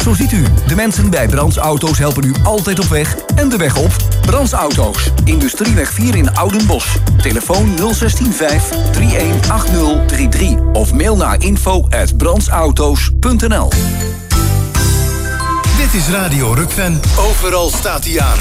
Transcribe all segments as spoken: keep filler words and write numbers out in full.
Zo ziet u, de mensen bij Brands Auto's helpen u altijd op weg en de weg op. Brands Auto's, Industrieweg vier in Oudenbosch. Telefoon nul een zes vijf drie een acht nul drie drie of mail naar info at brandsauto's punt n l. Dit is Radio Rukven. Overal staat hij aan.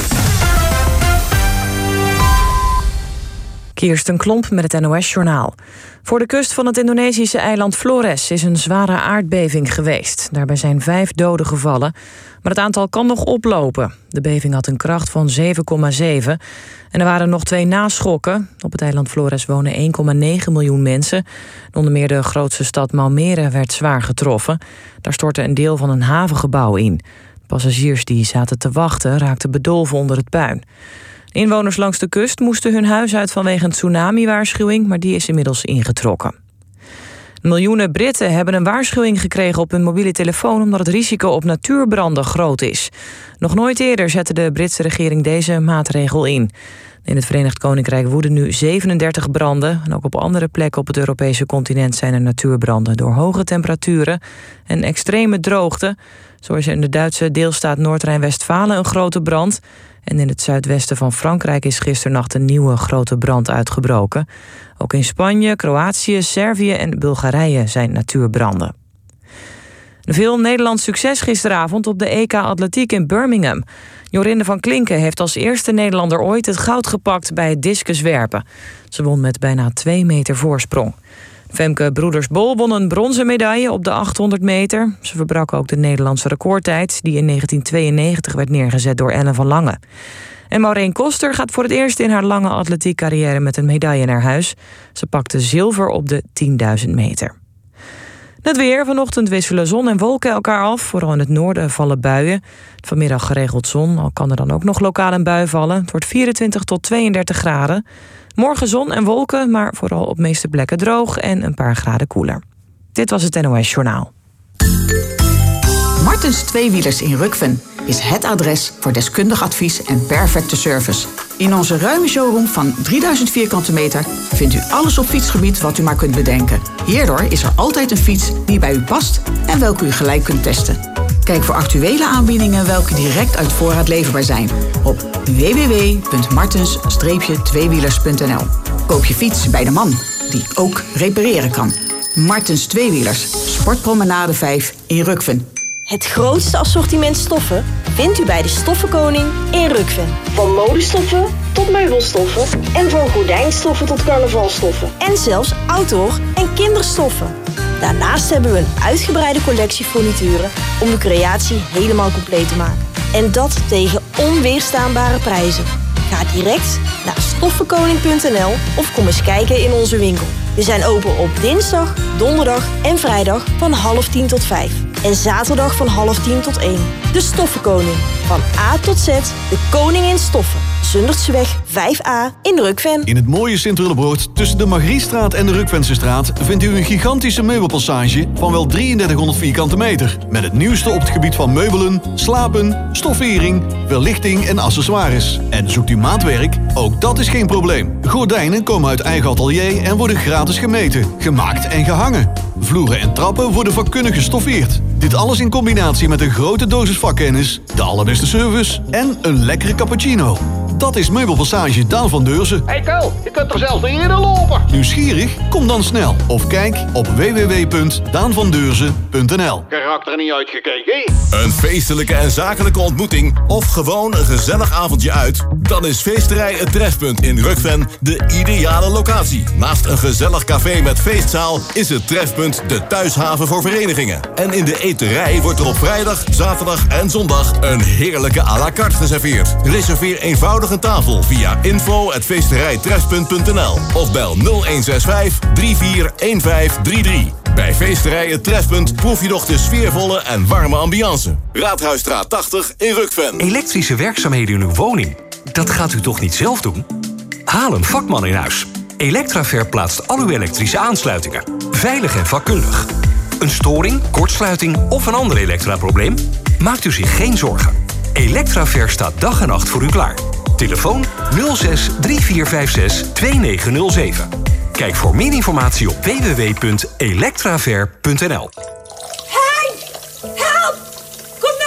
Kirsten Klomp met het N O S-journaal. Voor de kust van het Indonesische eiland Flores is een zware aardbeving geweest. Daarbij zijn vijf doden gevallen, maar het aantal kan nog oplopen. De beving had een kracht van zeven komma zeven en er waren nog twee naschokken. Op het eiland Flores wonen één komma negen miljoen mensen. Onder meer de grootste stad Maumere werd zwaar getroffen. Daar stortte een deel van een havengebouw in. Passagiers die zaten te wachten raakten bedolven onder het puin. Inwoners langs de kust moesten hun huis uit vanwege een tsunami-waarschuwing, maar die is inmiddels ingetrokken. Miljoenen Britten hebben een waarschuwing gekregen op hun mobiele telefoon omdat het risico op natuurbranden groot is. Nog nooit eerder zette de Britse regering deze maatregel in. In het Verenigd Koninkrijk woeden nu zevenendertig branden. En ook op andere plekken op het Europese continent zijn er natuurbranden door hoge temperaturen en extreme droogte. Zo is er in de Duitse deelstaat Noord-Rijn-Westfalen een grote brand. En in het zuidwesten van Frankrijk is gisternacht een nieuwe grote brand uitgebroken. Ook in Spanje, Kroatië, Servië en Bulgarije zijn natuurbranden. Veel Nederlands succes gisteravond op de E K Atletiek in Birmingham. Jorinde van Klinken heeft als eerste Nederlander ooit het goud gepakt bij het discuswerpen. Ze won met bijna twee meter voorsprong. Femke Broeders-Bol won een bronzen medaille op de achthonderd meter. Ze verbrak ook de Nederlandse recordtijd die in negentien tweeënnegentig werd neergezet door Ellen van Lange. En Maureen Koster gaat voor het eerst in haar lange atletiekcarrière met een medaille naar huis. Ze pakte zilver op de tienduizend meter. Het weer. Vanochtend wisselen zon en wolken elkaar af. Vooral in het noorden vallen buien. Vanmiddag geregeld zon, al kan er dan ook nog lokaal een bui vallen. Het wordt vierentwintig tot tweeëndertig graden. Morgen zon en wolken, maar vooral op de meeste plekken droog en een paar graden koeler. Dit was het N O S-journaal. Martens Tweewielers in Rukven is het adres voor deskundig advies en perfecte service. In onze ruime showroom van drieduizend vierkante meter vindt u alles op fietsgebied wat u maar kunt bedenken. Hierdoor is er altijd een fiets die bij u past en welke u gelijk kunt testen. Kijk voor actuele aanbiedingen welke direct uit voorraad leverbaar zijn op w w w punt martens tweewielers punt n l. Koop je fiets bij de man die ook repareren kan. Martens Tweewielers, Sportpromenade vijf in Rukven. Het grootste assortiment stoffen vindt u bij de Stoffenkoning in Rukven. Van modestoffen tot meubelstoffen en van gordijnstoffen tot carnavalstoffen. En zelfs outdoor- en kinderstoffen. Daarnaast hebben we een uitgebreide collectie furnituren om de creatie helemaal compleet te maken. En dat tegen onweerstaanbare prijzen. Ga direct naar stoffenkoning punt n l of kom eens kijken in onze winkel. We zijn open op dinsdag, donderdag en vrijdag van half tien tot vijf. En zaterdag van half tien tot één. De Stoffenkoning. Van A tot Z, de koning in stoffen. Zundertseweg vijf A in Rukven. In het mooie Sint-Willebroord, tussen de Margriestraat en de Rukvensestraat, vindt u een gigantische meubelpassage van wel drieëndertighonderd vierkante meter. Met het nieuwste op het gebied van meubelen, slapen, stoffering, verlichting en accessoires. En zoekt u maatwerk? Ook dat is geen probleem. Gordijnen komen uit eigen atelier en worden gratis gemeten, gemaakt en gehangen. Vloeren en trappen worden vakkundig gestoffeerd. Dit alles in combinatie met een grote dosis vakkennis, de allerbeste service en een lekkere cappuccino. Dat is Meubelpassage Daan van Deurzen. Hey Ko, je kunt er zelfs niet in lopen. Nieuwsgierig? Kom dan snel of kijk op w w w punt daan van deurzen punt n l. Karakter er niet uitgekeken. Een feestelijke en zakelijke ontmoeting of gewoon een gezellig avondje uit? Dan is Feesterij Het Trefpunt in Rukven de ideale locatie. Naast een gezellig café met feestzaal is het Trefpunt de thuishaven voor verenigingen. En in de eterij wordt er op vrijdag, zaterdag en zondag een heerlijke à la carte geserveerd. Reserveer eenvoudig een tafel via info at feesterijtrefpunt punt n l of bel nul een zes vijf drie vier een vijf drie drie. Bij Feesterij Het Trefpunt proef je nog de sfeervolle en warme ambiance. Raadhuisstraat tachtig in Rukven. Elektrische werkzaamheden in uw woning? Dat gaat u toch niet zelf doen? Haal een vakman in huis. Electraver plaatst al uw elektrische aansluitingen. Veilig en vakkundig. Een storing, kortsluiting of een ander elektraprobleem? Maakt u zich geen zorgen. Electraver staat dag en nacht voor u klaar. Telefoon nul zes drie vier vijf zes twee negen nul zeven. Kijk voor meer informatie op w w w punt electraver punt n l. Hey! Help! Kom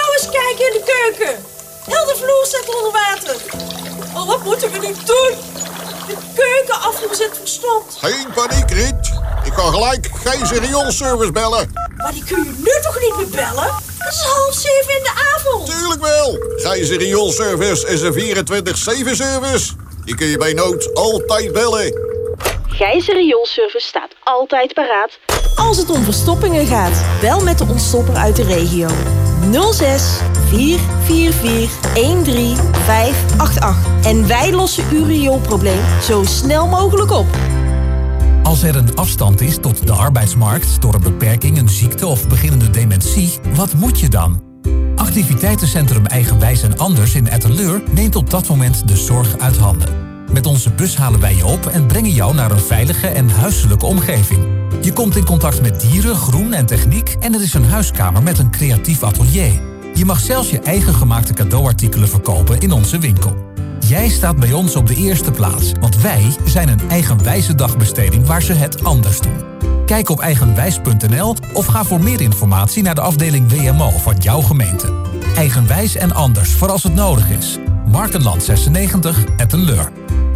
Oh, wat moeten we nu doen? De keuken afgezet voor slot. Geen paniek, Riet. Ik kan gelijk Gijs rioolservice bellen. Maar die kun je nu toch niet meer bellen? Het is half zeven in de avond. Tuurlijk wel. Gijs rioolservice is een vierentwintig zeven service. Die kun je bij nood altijd bellen. Gijs rioolservice staat altijd paraat als het om verstoppingen gaat. Bel met de ontstopper uit de regio. nul zes vier vier vier een drie vijf acht acht. En wij lossen uw rioolprobleem zo snel mogelijk op. Als er een afstand is tot de arbeidsmarkt door een beperking, een ziekte of beginnende dementie, wat moet je dan? Activiteitencentrum Eigenwijs en Anders in Etteleur neemt op dat moment de zorg uit handen. Met onze bus halen wij je op en brengen jou naar een veilige en huiselijke omgeving. Je komt in contact met dieren, groen en techniek en er is een huiskamer met een creatief atelier. Je mag zelfs je eigen gemaakte cadeauartikelen verkopen in onze winkel. Jij staat bij ons op de eerste plaats, want wij zijn een eigenwijze dagbesteding waar ze het anders doen. Kijk op eigenwijs punt n l of ga voor meer informatie naar de afdeling W M O van jouw gemeente. Eigenwijs en Anders voor als het nodig is. Markenland zesennegentig, Etteleur.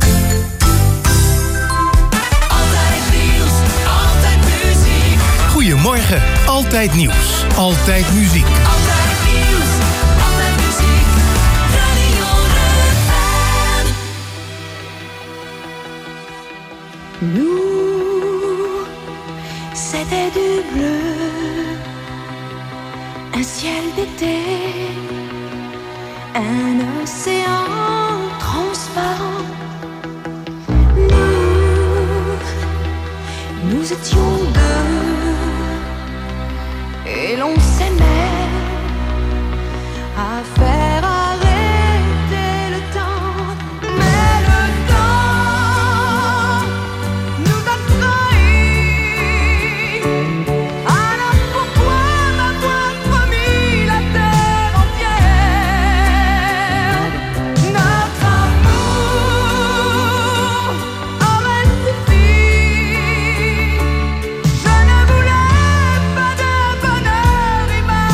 Goedemorgen, Altijd Nieuws, Altijd Muziek. Altijd nieuws, altijd muziek, Radio Rukven. Nous, c'était du bleu, un ciel d'été, un océan transparent. Nous, nous étions deux. Et l'on s'aimait à faire arrêter le temps. Mais le temps nous a trahis. Alors pourquoi m'avoir promis la terre entière? Notre amour aurait suffi. Je ne voulais pas de bonheur imaginaire.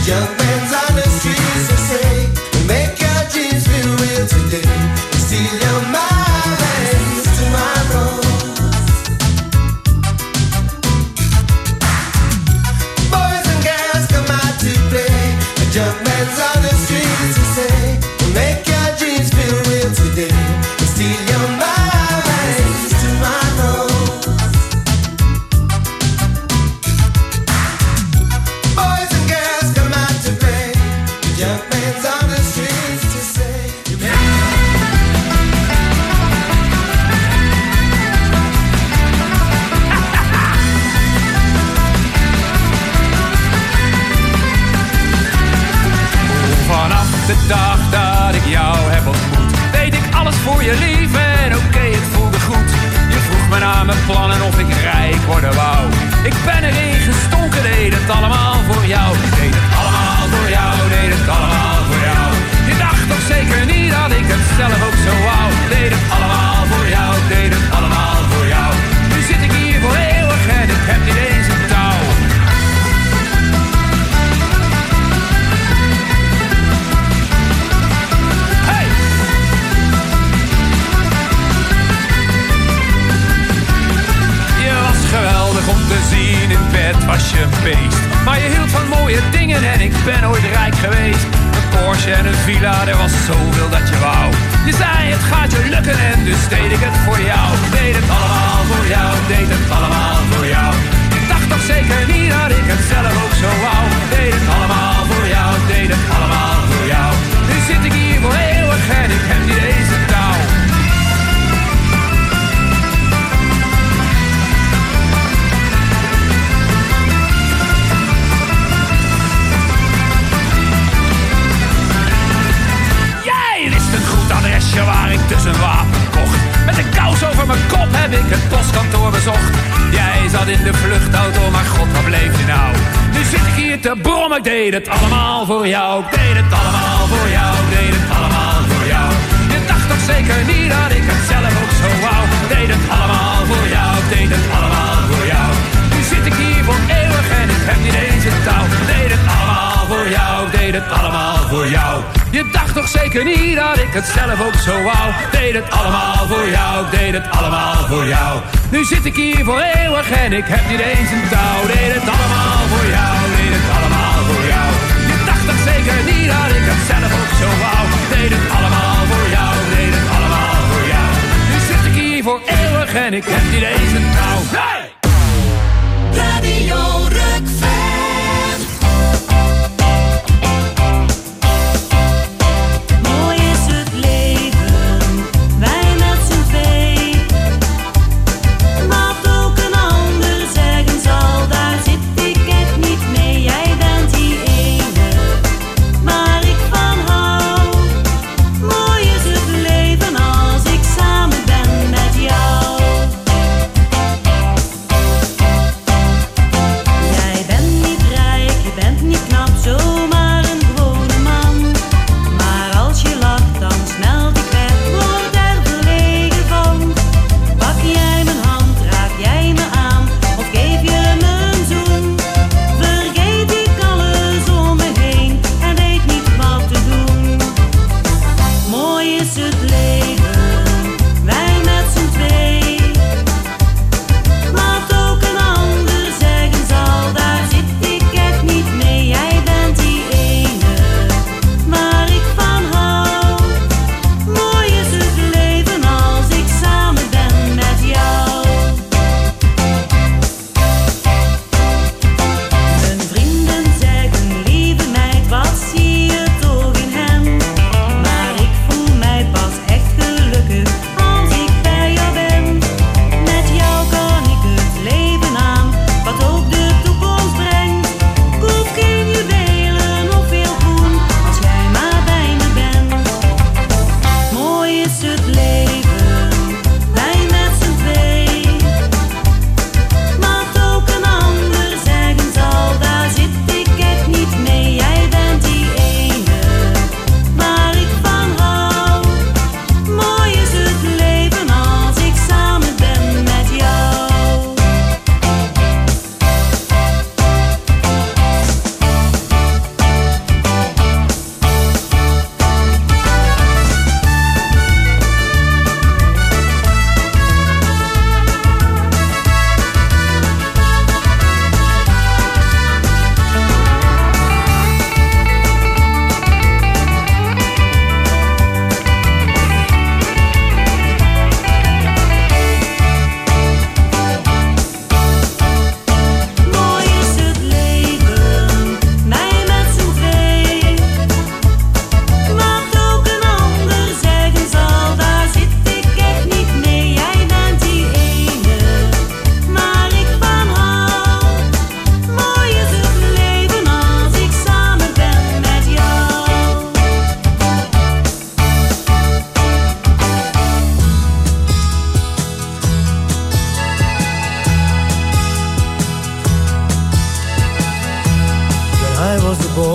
Young man's on the streets to say, make your dreams feel real today. Steal your minds tomorrow. Boys and girls come out to play. Young man's on the streets to say, make your dreams feel real today. Steal your minds tomorrow. Boys and girls come out to play. Young man's on the streets to say. Vanaf de dag dat ik jou heb ontmoet, deed ik alles voor je lief en oké, okay, het voelde goed. Je vroeg me naar mijn plannen of ik rijk worden wou. Ik ben erin gestonken, deed het allemaal voor jou. Ik deed het allemaal voor jou, deed het allemaal voor jou. Je dacht toch zeker niet dat ik het zelf ook zo wou. Deed het allemaal voor jou, deed het allemaal voor jou. Nu zit ik hier voor eeuwig en ik heb niet eens een touw. Geweldig om te zien, in bed was je een beest. Maar je hield van mooie dingen en ik ben ooit rijk geweest. Een Porsche en een villa, er was zoveel dat je wou. Je zei het gaat je lukken en dus deed ik het voor jou. Deed het allemaal voor jou, deed het allemaal voor jou. Je dacht toch zeker niet dat ik het zelf ook zo wou. Deed het allemaal voor jou, deed het allemaal voor jou. Nu zit ik hier voor eeuwig en ik heb niet eens een touw. Adresje waar ik dus een wapen kocht. Met een kous over mijn kop heb ik het postkantoor bezocht. Jij zat in de vluchtauto, maar god, wat bleef je nou? Nu zit ik hier te brommen, ik deed het allemaal voor jou. Ik deed het allemaal voor jou, ik deed het allemaal voor jou. Je dacht toch zeker niet dat ik het zelf ook zo wou. Ik deed het allemaal voor jou, ik deed het allemaal voor jou. Nu zit ik hier voor eeuwig en ik heb niet eens een touw. Ik deed het allemaal voor jou, ik deed het allemaal voor jou. Je dacht toch zeker niet dat ik het zelf ook zo wou. Deed het allemaal voor jou, ik deed het allemaal voor jou. Nu zit ik hier voor eeuwig en ik heb niet eens een touw. Deed het allemaal voor jou, deed het allemaal voor jou. Je dacht toch zeker niet dat ik het zelf ook zo wou. Deed het allemaal voor jou, deed het allemaal voor jou. Nu zit ik hier voor eeuwig en ik heb niet eens een touw. Hey! Radio Rukven.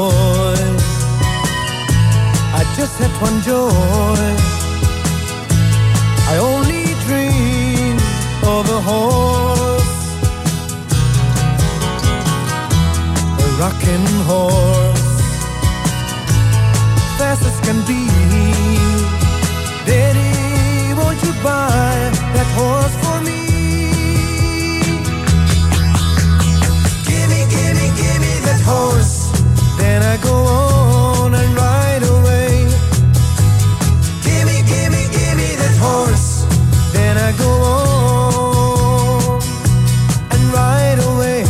boy, I just had one joy. I only dream of a horse, a rocking horse, fast as can be. Daddy, won't you buy that horse for me? Gimme, gimme, gimme that horse, then I go on and ride away. Gimme, gimme, gimme that horse, then I go on and ride away.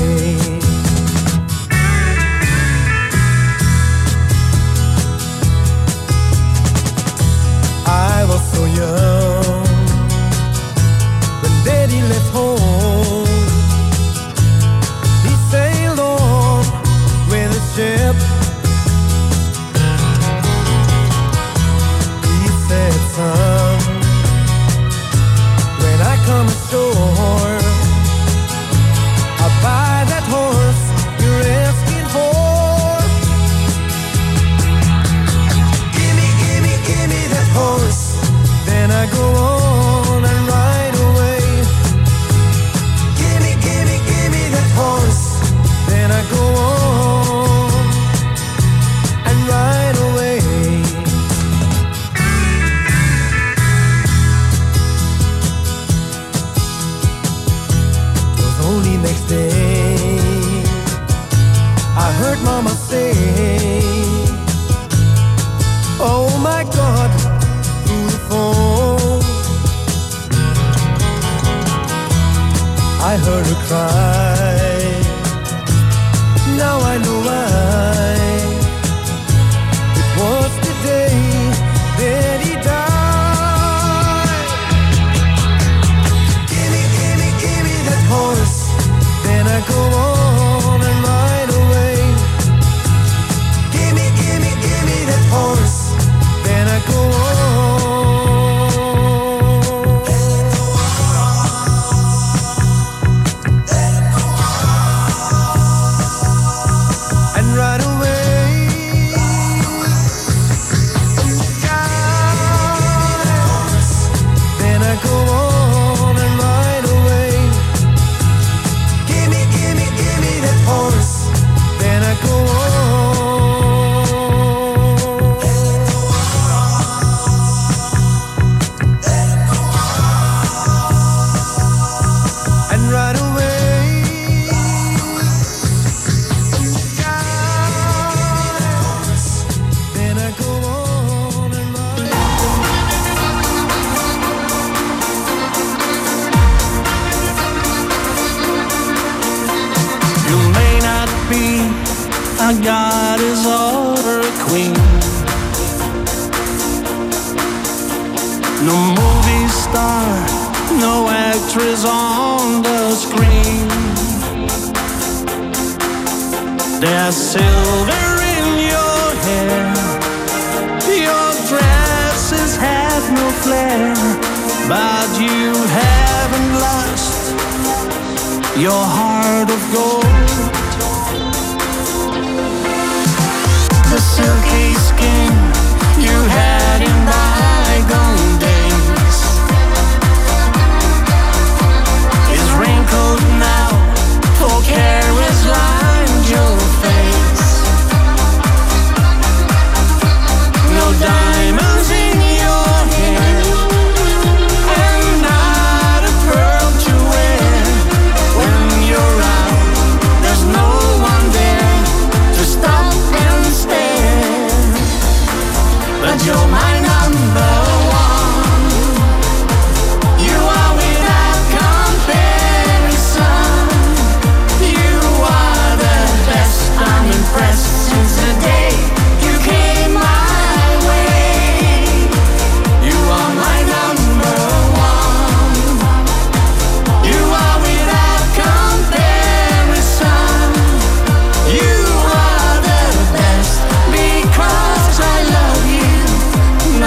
I was so young when Daddy left home. He sailed on with a ship. He said, son, when I come ashore, I'll buy that horse you're asking for. Gimme, gimme, gimme that horse, then I go on and ride away. Gimme, gimme, gimme that horse, then I go on and ride away. It was only next day I heard Mama say, oh my God, through the phone. I heard her cry, now I know why. It was the day that he died. Gimme, gimme, gimme that horse, then I go on and ride away. Gimme, gimme, gimme that horse, then I go on and ride away. Then I go on and ride away. Gimme, gimme, gimme that horse, then I go on and ride away. Then I go on and ride. You may not be a goddess or a queen, no movie star, no actress on the screen. There's silver in your hair, your dresses have no flair, but you haven't lost your heart of gold. The silky skin you had in bygone days is wrinkled now, for care has lined your face. No diamonds in your hair, and not a pearl to wear. When you're out, there's no one there to stop and stare. But you're my number one. You are without comparison. You are the best. I'm impressed since the day you came my way. You are my number one. You are without comparison. You are the best because I love you.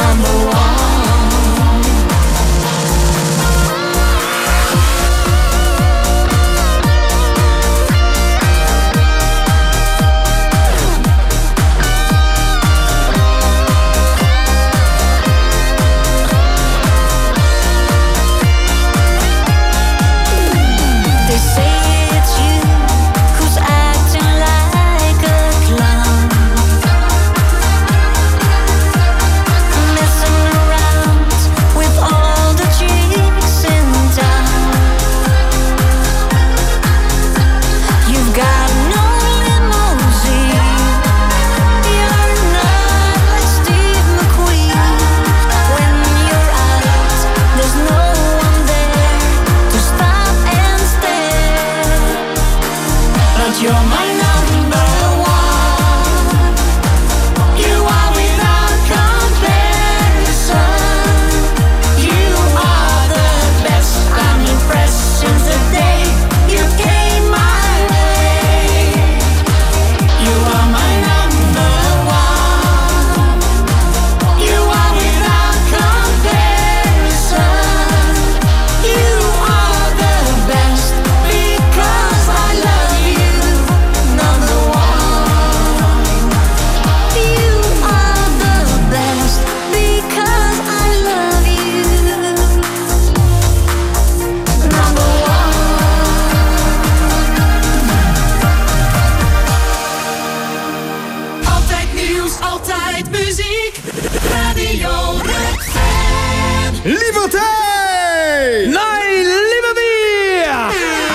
nieuws, altijd muziek. Radio Rukven. Liberté! Nee, lieber Bier!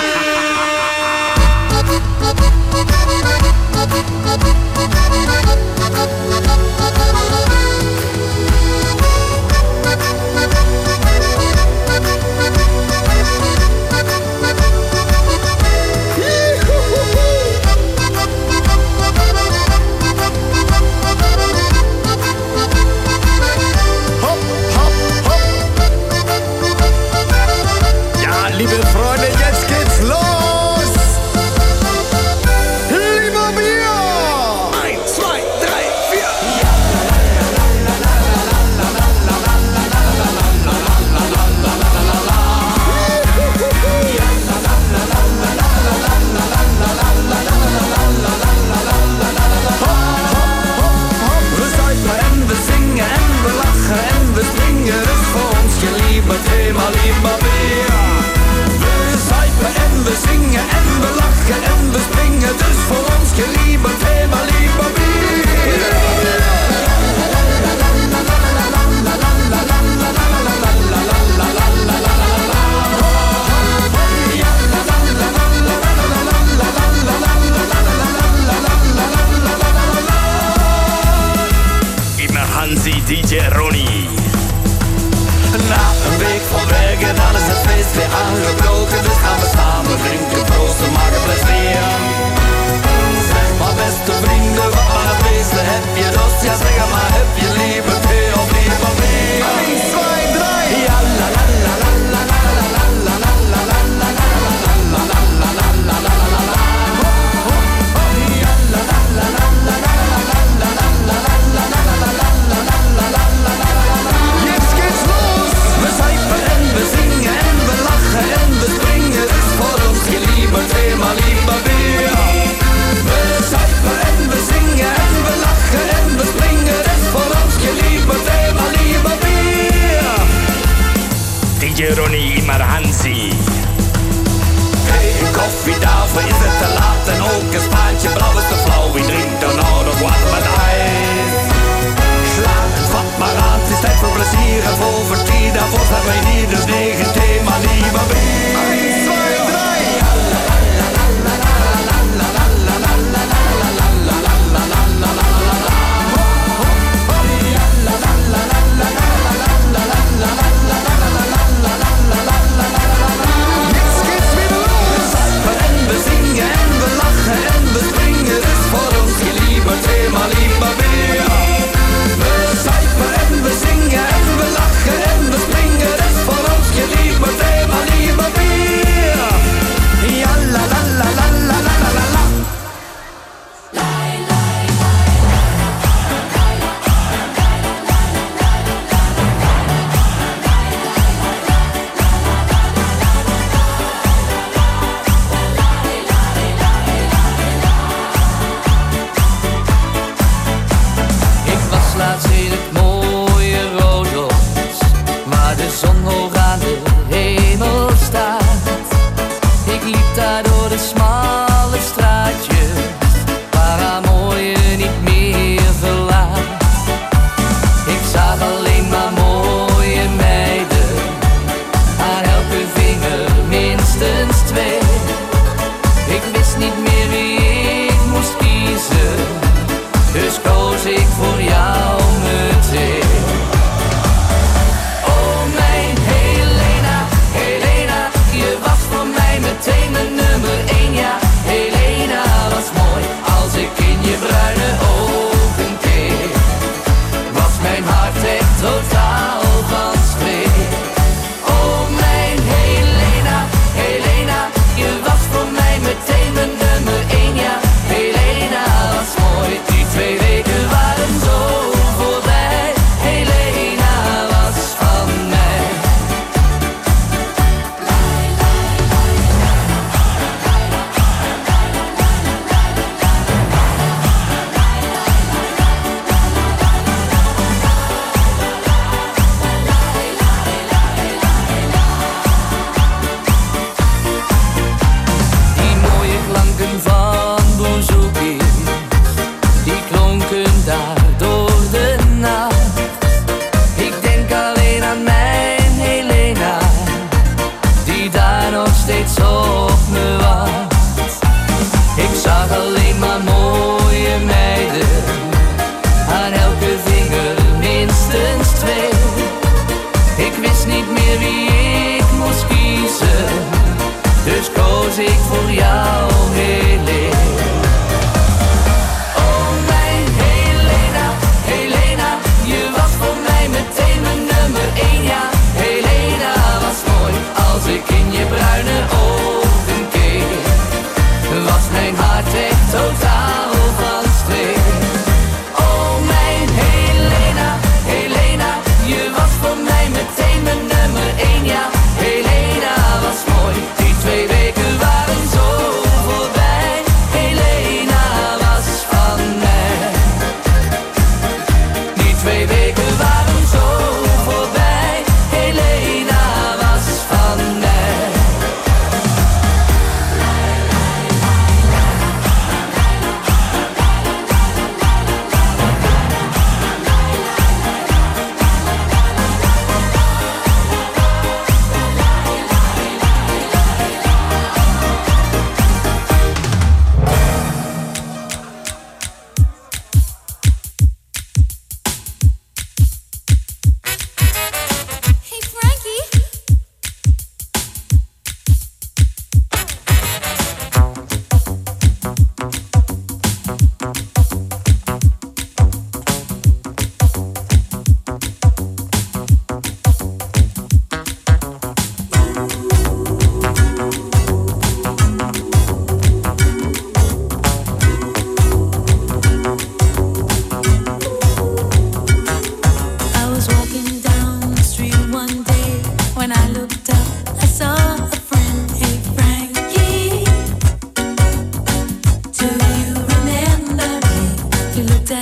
Liebe Freunde, jetzt geht's los! Lieber Bier! Eins, zwei, drei, vier! We zuipen en we zingen en we lachen en we springen. Dus voor ons gelieberd, helemaal lieber Bier. En we zingen en we lachen en we springen. Dus voor ons gelieberd, helemaal lieber Bier. Ik ben Hansi, D J Ronnie. Na een week van werken, dan is het feest weer aangebroken. Dus gaan we samen drinken, proosten, maken plezier. Zeg maar beste vrienden, wat maar het meeste heb je dorst. Ja zeg maar, heb je liever thee of liever bier? Eén, twee, drie! Ja la la la la la la la la la la la la la la la la la la la. Ja la la la la la la la la la la la la la la. Jetzt geht's los! We zuipen en we zingen en we lachen en we springen. Dus voor ons gelieberd, helemaal lieber Bier.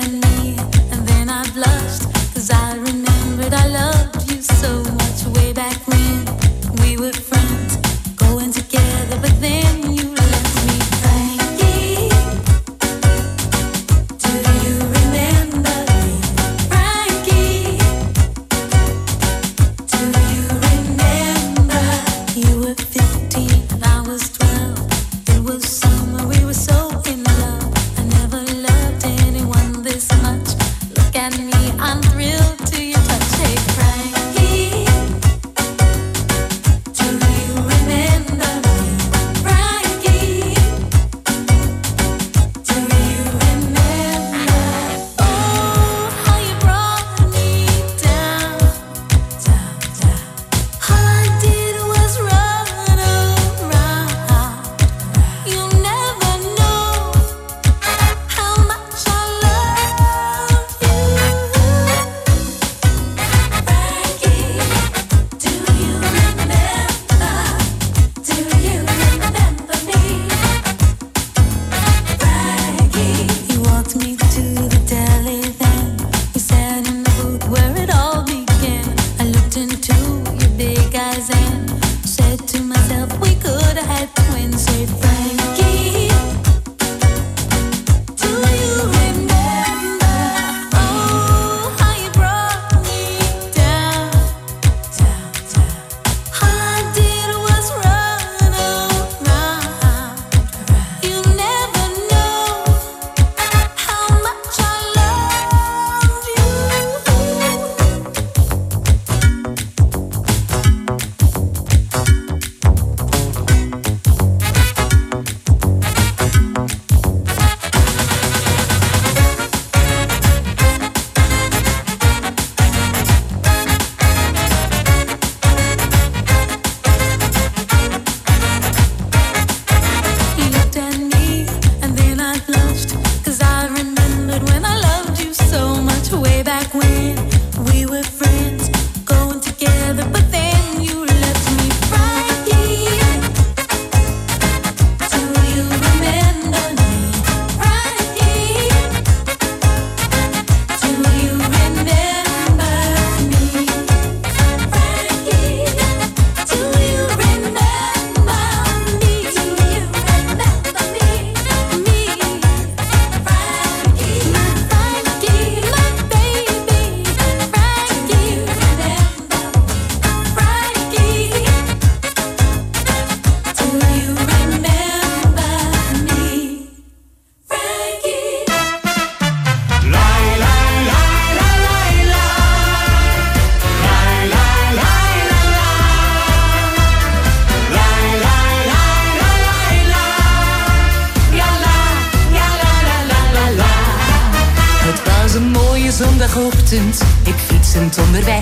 zondagochtend, ik fietsend onderweg,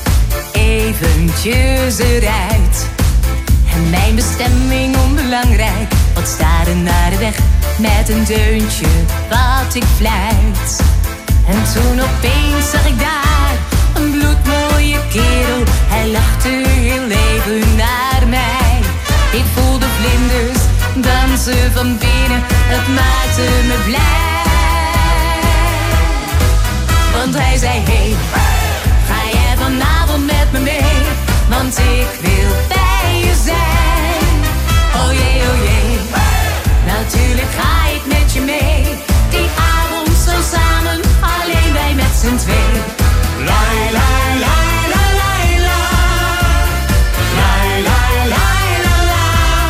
eventjes eruit. En mijn bestemming onbelangrijk, wat staren naar de weg, met een deuntje wat ik fluit. En toen opeens zag ik daar een bloedmooie kerel, hij lachte heel even naar mij. Ik voelde vlinders dansen van binnen, het maakte me blij. Want hij zei, hey, ga jij vanavond met me mee? Want ik wil bij je zijn. Oh jee, oh jee, natuurlijk ga ik met je mee. Die avond zo samen, alleen wij met z'n twee. Lai, lai, lai, la, lai, la. Lai, lai, lai, la, la.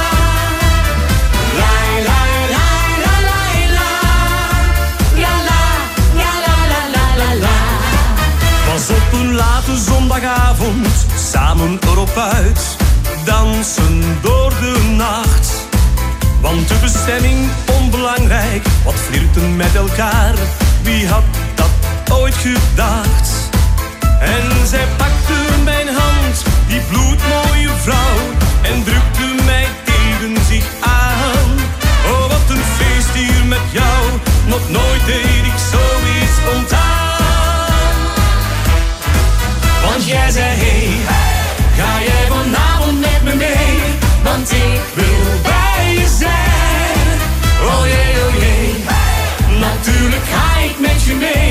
Lai, lai, lai, la, lai, la. Ja, la, ja, la, la, la, la, la. Was op een late zondagavond, samen erop uit, dansen door de nacht. Want de bestemming onbelangrijk, wat flirten met elkaar, wie had dat ooit gedacht? En zij pakte mijn hand, die bloedmooie vrouw, en drukte mij tegen zich aan. Oh, wat een feest hier met jou, nog nooit deed ik zoiets spontaan. Want jij zei, hey, ga jij vanavond met me mee? Want ik wil bij je zijn. Oh jee, oh jee, natuurlijk ga ik met je mee.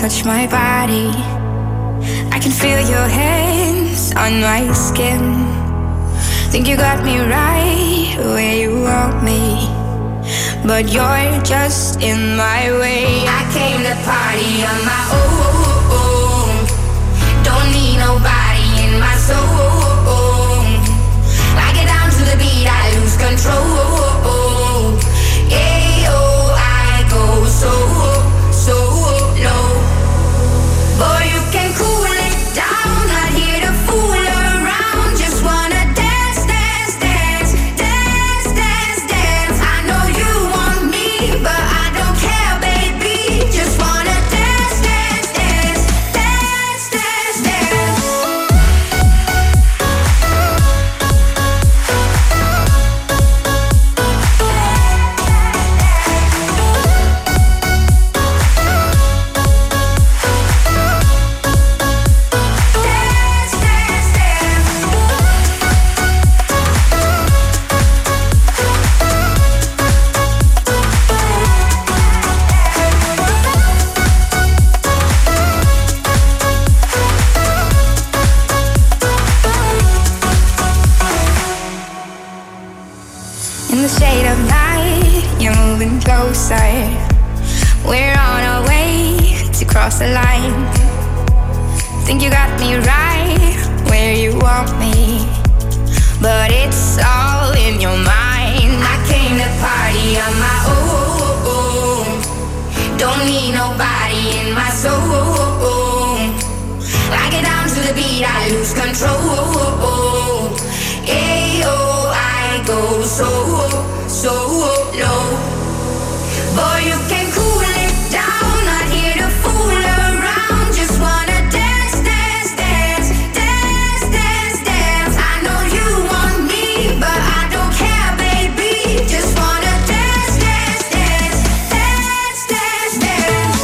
touch my body. I can feel your hands on my skin. Think you got me right where you want me, but you're just in my way. I came to party on my own. Don't need nobody in my soul. I get down to the beat, I lose control. Yeah, oh, I go so, so low. Boy, you can cool it down, not here to fool around. Just wanna dance, dance, dance, dance, dance, dance. I know you want me, but I don't care, baby. Just wanna dance, dance, dance, dance, dance, dance. In the shade of night, you're moving closer. We're on our way to cross the line. Think you got me right where you want me, but it's all in your mind. I came to party on my own. Don't need nobody in my soul. I get down to the beat, I lose control. Hey, oh, I go so, so low. Boy, you can cool it down, not here to fool around. Just wanna dance, dance, dance, dance, dance, dance. I know you want me, but I don't care, baby. Just wanna dance, dance, dance, dance, dance, dance.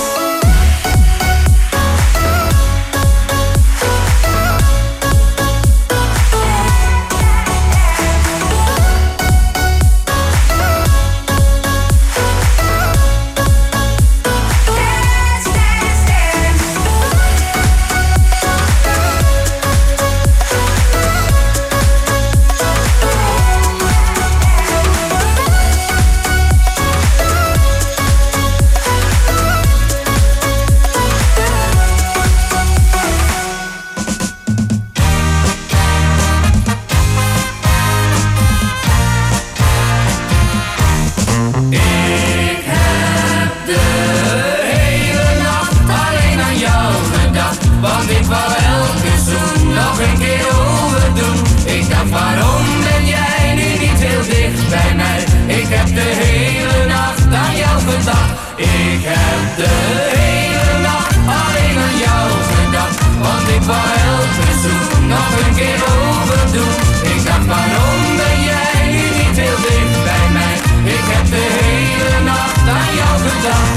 Want ik wou elke zoen nog een keer overdoen. Ik dacht, waarom ben jij nu niet heel dicht bij mij? Ik heb de hele nacht aan jou gedacht. Ik heb de hele nacht alleen aan jou gedacht. Want ik wou elke zoen nog een keer overdoen. Ik dacht, waarom ben jij nu niet heel dicht bij mij? Ik heb de hele nacht aan jou gedacht.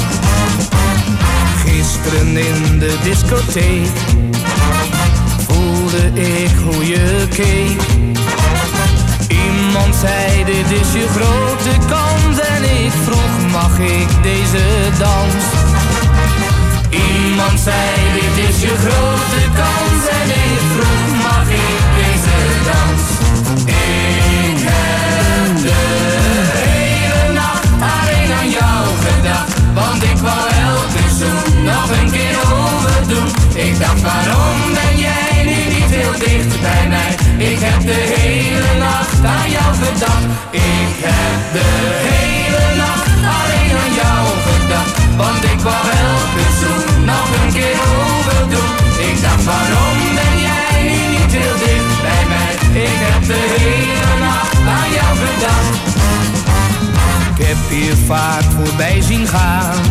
Gisteren in de discotheek voelde ik hoe je keek. Iemand zei dit is je grote kans en ik vroeg mag ik deze dans. Iemand zei dit is je grote kans en ik vroeg mag ik deze dans. Ik heb de hele nacht alleen aan jou gedacht. Want ik wou elke zoen nog een keer overdoen. Ik dacht waarom ben jij nu niet heel dicht bij mij? Ik heb de hele nacht aan jou gedacht. Ik heb de hele nacht alleen aan jou gedacht. Want ik wou elke zoen nog een keer overdoen. Ik dacht waarom ben jij nu niet heel dicht bij mij? Ik heb de hele nacht aan jou gedacht. Ik heb je vaak voorbij zien gaan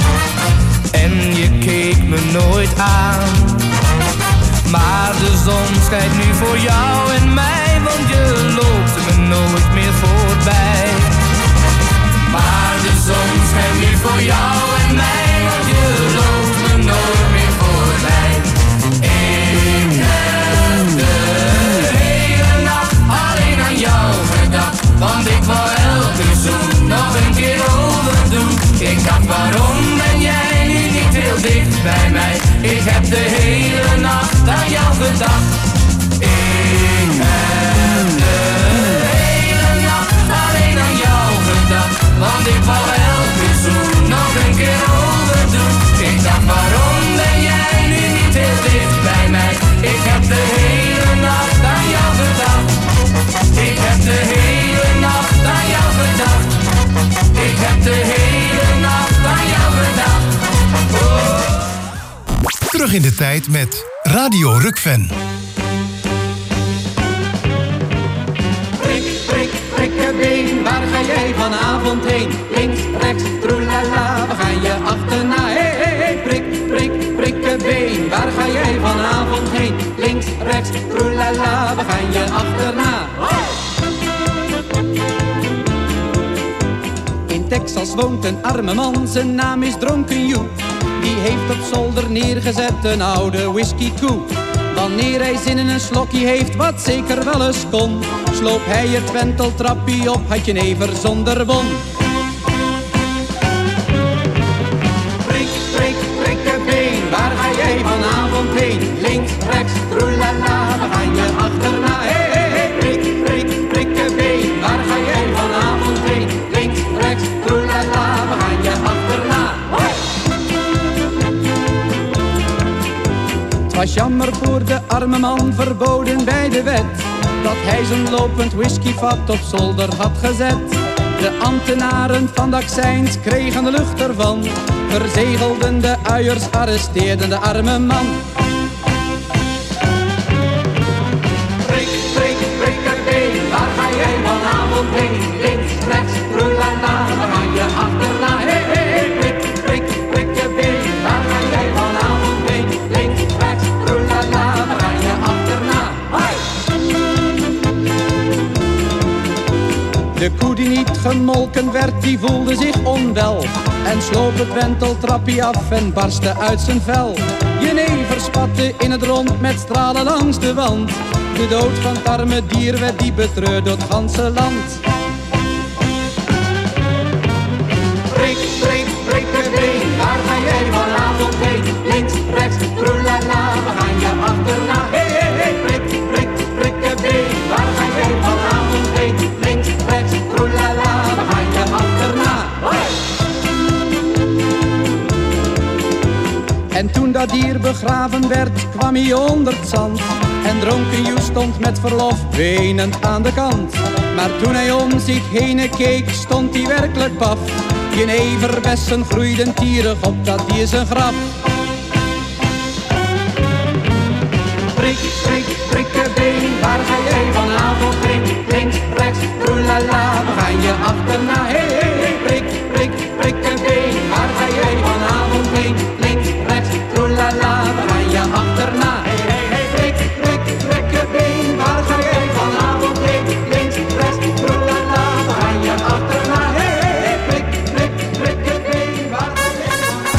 en je keek me nooit aan. Maar de zon schijnt nu voor jou en mij, want je loopt me nooit meer voorbij. Maar de zon schijnt nu voor jou en mij, want je loopt me nooit meer voorbij. Ik heb de hele nacht alleen aan jou gedacht, want ik wou elke zoen nog een keer overdoen. Ik dacht waarom ben jij nu niet heel dicht bij mij? in de tijd met Radio Rukven. Prik, prik, prikkebeen, waar ga jij vanavond heen? Links, rechts, troelala, we gaan je achterna. Hey, hey, hey, prik, prik, prikkebeen, waar ga jij vanavond heen? Links, rechts, troelala, we gaan je achterna. In Texas woont een arme man, zijn naam is Dronken Joep. Die heeft op zolder neergezet een oude whiskykoe. Wanneer hij zin in een slokje heeft, wat zeker wel eens kon, sloop hij het wenteltrappie op, had je never zonder won. Prik, prik, prikkebeen, waar ga jij vanavond heen? Links, rechts, troelala, we gaan je achterna. Hey, hey, hey, prik, prik, prikkebeen, waar ga jij vanavond heen? Links, rechts, troelala, we gaan je achterna. Was jammer voor de arme man, verboden bij de wet, dat hij zijn lopend whiskyvat op zolder had gezet. De ambtenaren van de accijns kregen de lucht ervan, verzegelden de uiers, arresteerden de arme man. Prik, prik, prikkebeen, waar ga jij vanavond heen? Links, rechts, troelala, we gaan je achterna. Hey, hey, hey, prik, prik, prikkebeen, waar ga jij vanavond heen? Links, rechts, troelala, we gaan je achterna. Hoi! De koe die niet gemolken werd, die voelde zich onwel en sloop het wenteltrappie af en barstte uit zijn vel. Jenever spatte in het rond met stralen langs de wand. De dood van het arme dier werd die betreurd door het ganse land. Prik, prik, prikkebeen, waar ga jij vanavond heen? Links, rechts, troelala, we gaan je achterna. Hey, hey, hey, prik, prik, prikkebeen, waar ga jij vanavond heen? Links, rechts, troelala, we gaan je achterna. Hoi! En toen dat dier begraven werd, kwam hij onder het zand. En Dronken Joe stond met verlof wenend aan de kant. Maar toen hij om zich heen keek, stond hij werkelijk paf. Jeneverbessen groeiden tierig op dat dier zijn graf. Prik, prik, prikkebeen, waar ga jij vanavond heen? Links, rechts, troelala, we gaan je achterna. Hey, hey, hey, prik, prik, prikkebeen, waar ga jij vanavond heen? Links, rechts, troelala, we gaan je achterna. Hey, hey, hey, prik, prik, prikkebeen, waar ga jij vanavond heen? Links, rechts, troelala, we gaan je achterna. Hey, hey, hey, prik, prik, prikkebeen, waar ga jij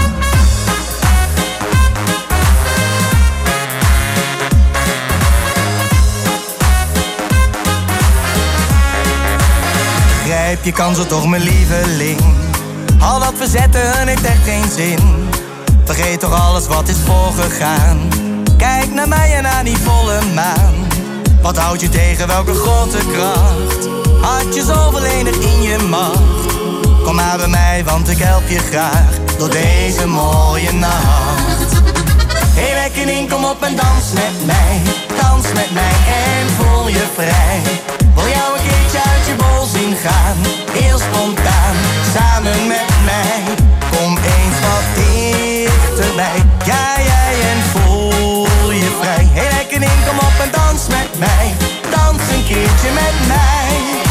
Grijp je kansen toch, mijn lieveling. Al dat verzetten heeft echt geen zin. Vergeet toch alles wat is voorgegaan. Kijk naar mij en naar die volle maan. Wat houdt je tegen, welke grote kracht? Had je zoveel enig in je macht? Kom maar bij mij, want ik help je graag door deze mooie nacht. Hey Wekkening, kom op en dans met mij. Dans met mij en voel je vrij. Wil jou een keertje uit je bol zien gaan. Heel spontaan, samen met mij. Kom eens wat dichterbij. Ja, jij en voel je vrij. Hey Wekkening, kom op en dans met mij. Dans een keertje met mij.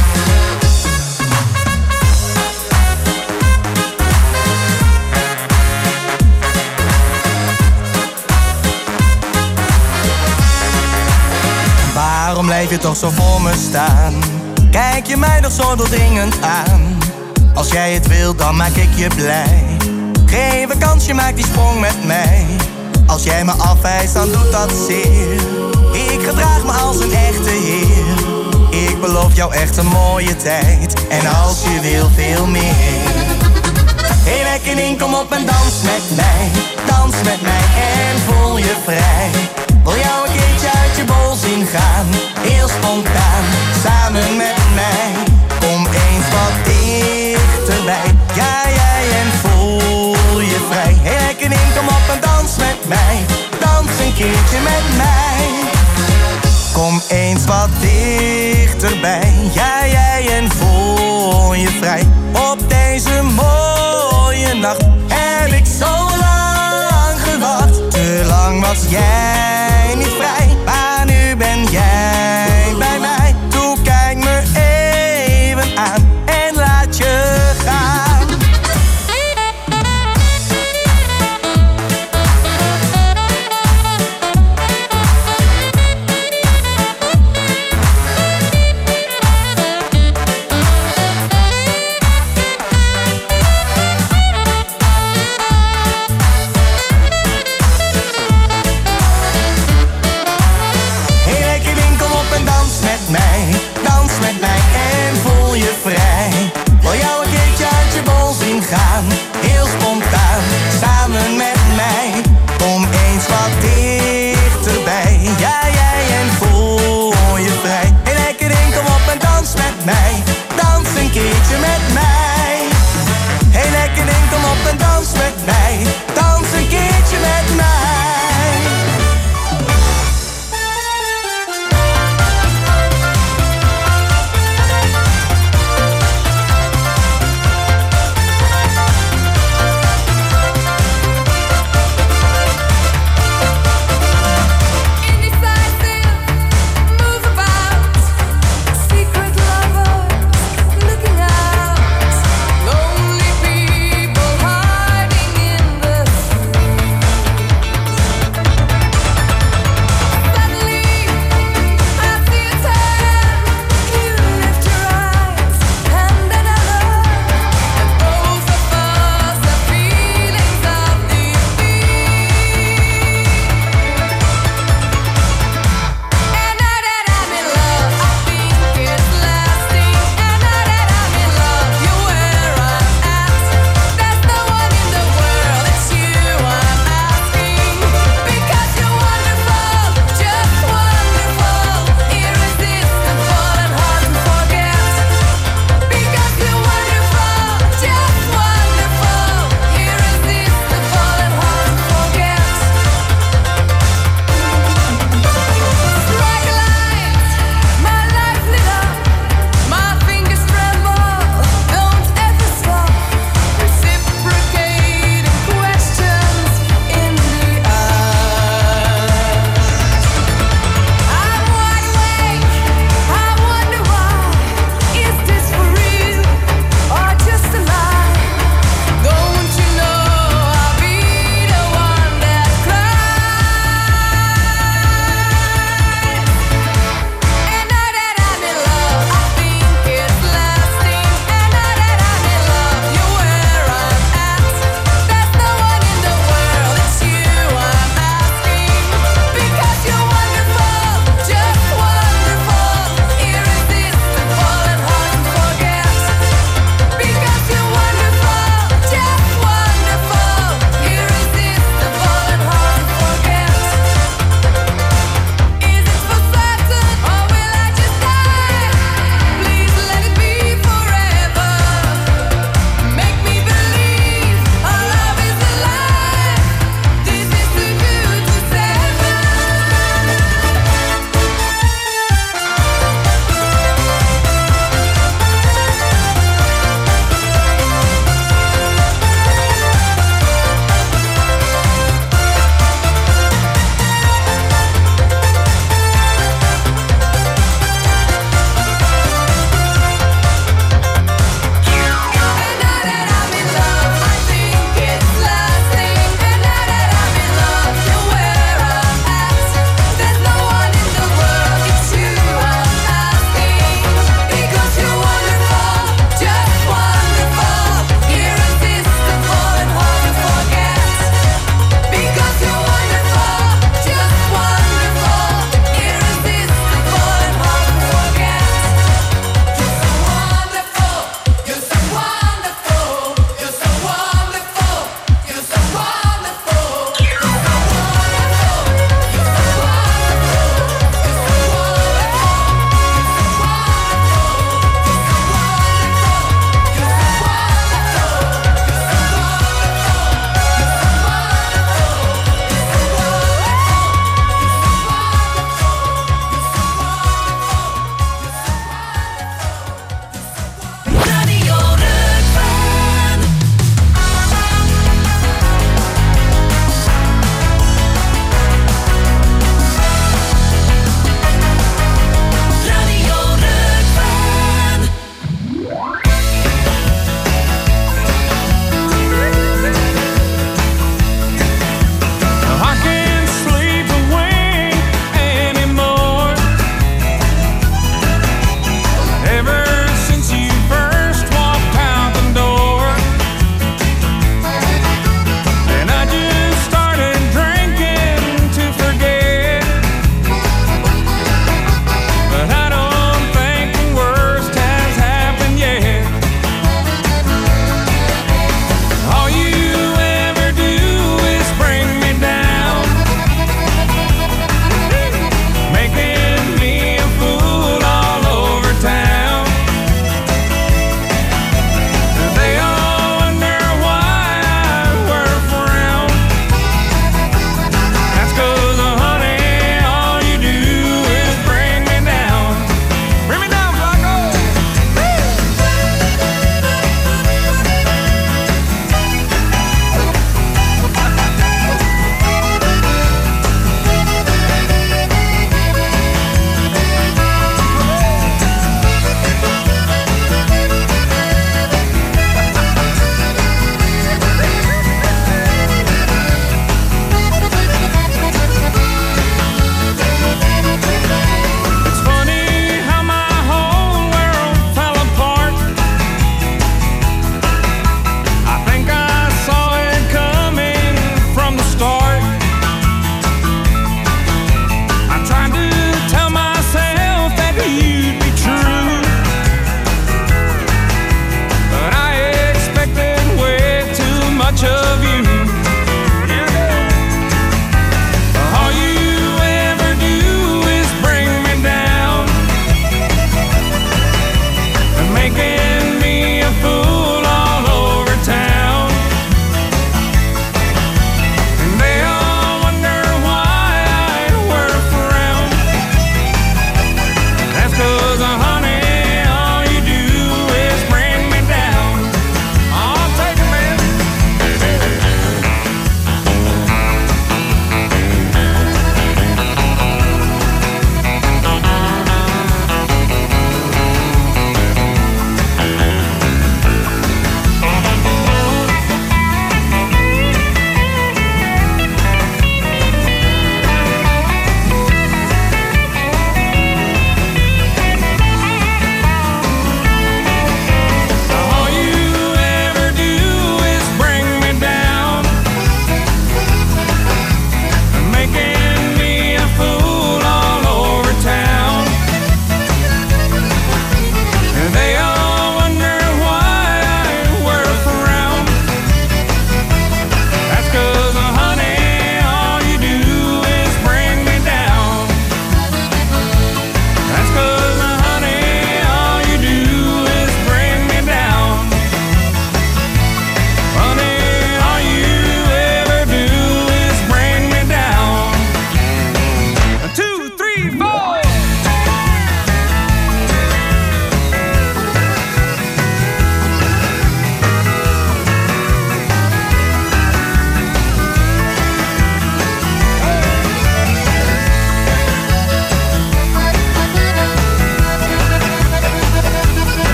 Waarom blijf je toch zo voor me staan? Kijk je mij nog zo doordringend aan? Als jij het wilt, dan maak ik je blij. Geef een kans, je maakt die sprong met mij. Als jij me afwijst, dan doet dat zeer. Ik gedraag me als een echte heer. Ik beloof jou echt een mooie tijd. En als je wil, veel meer. Hey Wekkening, kom op en dans met mij. Dans met mij en voel je vrij. Wil jou een keertje uit je bol zien gaan. Heel spontaan, samen met mij. Kom eens wat dichterbij. Ja, jij en voel je vrij. Hey Wekkening, kom op en dans met mij. Dans een keertje met mij. Kom eens wat dichterbij. Ja, jij en voel je vrij. Op deze mooie nacht heb ik zo lang gewacht. Te lang was jij niet vrij, maar nu ben jij bij mij. Toe kijk me even aan en laat je gaan. Hey, lekker winkel op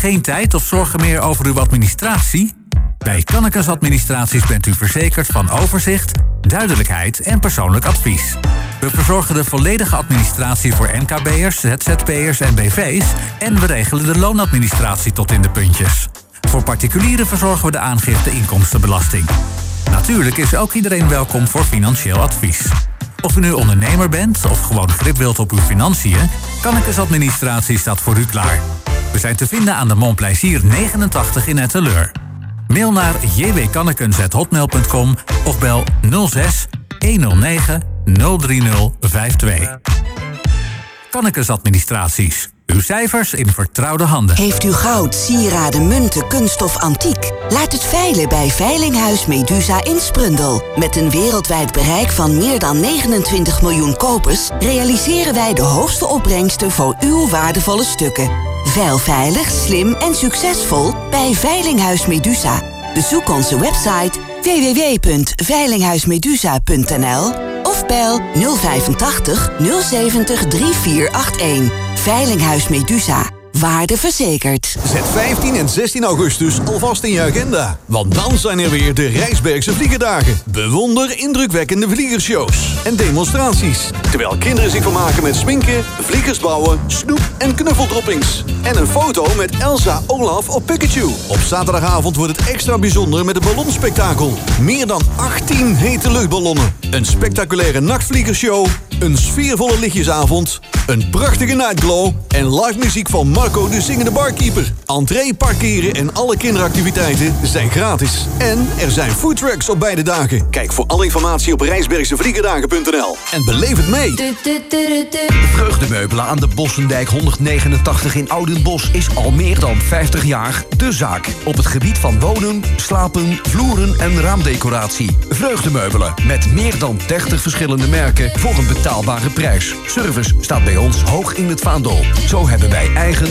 geen tijd of zorgen meer over uw administratie? Bij Kannekes Administraties bent u verzekerd van overzicht, duidelijkheid en persoonlijk advies. We verzorgen de volledige administratie voor M K B'ers, Z Z P'ers en B V's... en we regelen de loonadministratie tot in de puntjes. Voor particulieren verzorgen we de aangifte inkomstenbelasting. Natuurlijk is ook iedereen welkom voor financieel advies. Of u nu ondernemer bent of gewoon grip wilt op uw financiën, Kannekes Administratie staat voor u klaar. We zijn te vinden aan de Montplaisir negenentachtig in Etteleur. Mail naar j w kannekens at hotmail punt com of bel nul zes honderdnegen nul drie nul vijf twee. Kannekes Administraties. Uw cijfers in vertrouwde handen. Heeft u goud, sieraden, munten, kunststof, antiek? Laat het veilen bij Veilinghuis Medusa in Sprundel. Met een wereldwijd bereik van meer dan negenentwintig miljoen kopers realiseren wij de hoogste opbrengsten voor uw waardevolle stukken. Veil veilig, slim en succesvol bij Veilinghuis Medusa. Bezoek onze website w w w punt veilinghuismedusa punt n l of bel nul vijfentachtig nul zeventig drie vier acht een. Veilinghuis Medusa. Waarde verzekerd. Zet vijftien en zestien augustus alvast in je agenda. Want dan zijn er weer de Rijsbergse Vliegerdagen. Bewonder indrukwekkende vliegershows en demonstraties. Terwijl kinderen zich vermaken met sminken, vliegers bouwen, snoep en knuffeldroppings. En een foto met Elsa, Olaf of Pikachu. Op zaterdagavond wordt het extra bijzonder met een ballonspektakel. Meer dan achttien hete luchtballonnen. Een spectaculaire nachtvliegershow. Een sfeervolle lichtjesavond. Een prachtige nightglow. En live muziek van Marco de Zingende Barkeeper. Entree, parkeren en alle kinderactiviteiten zijn gratis. En er zijn foodtrucks op beide dagen. Kijk voor alle informatie op rijsbergsevliegerdagen punt n l. En beleef het mee. Vreugdemeubelen aan de Bossendijk honderdnegenentachtig in Oudenbosch is al meer dan vijftig jaar de zaak. Op het gebied van wonen, slapen, vloeren en raamdecoratie. Vreugdemeubelen met meer dan dertig verschillende merken voor een betaalbare prijs. Service staat bij ons hoog in het vaandel. Zo hebben wij eigen